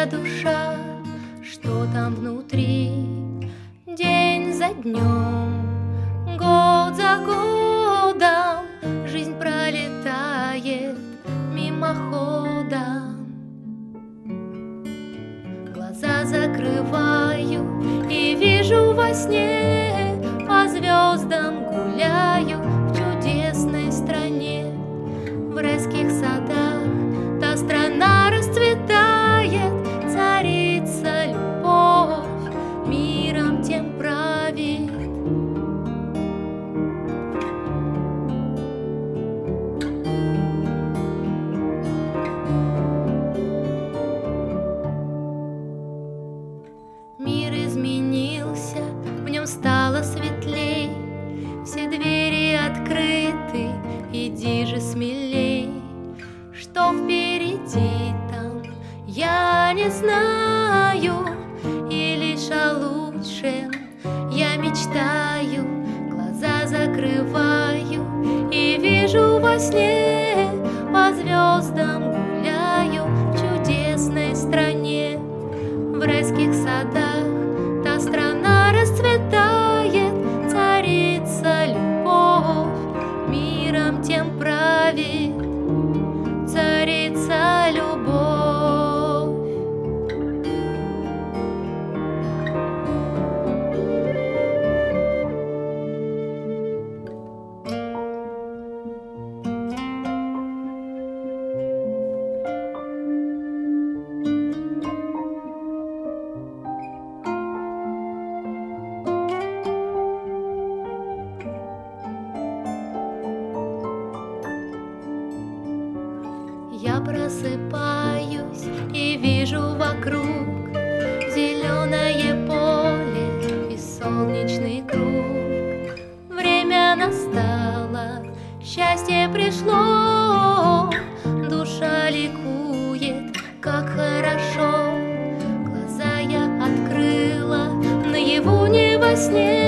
моя душа, что там внутри? День за днем, год за годом, жизнь пролетает мимоходом. Глаза закрываю и вижу во сне, по звездам гуляю в чудесной стране. В райских садах та страна расцветает, царица любовь, миром тем правит. Мир изменился, в нем стало светлей, все двери открыты, иди же смелей. Что впереди там, я не знаю, и лишь о лучшем я мечтаю. Глаза закрываю и вижу во сне, по звездам гуляю в чудесной стране. В райских садах та страна расцветает, царица любовь, миром тем правит, царица любовь. Я просыпаюсь и вижу вокруг зеленое поле и солнечный круг. Время настало, счастье пришло, душа ликует, как хорошо. Глаза я открыла, наяву не во сне.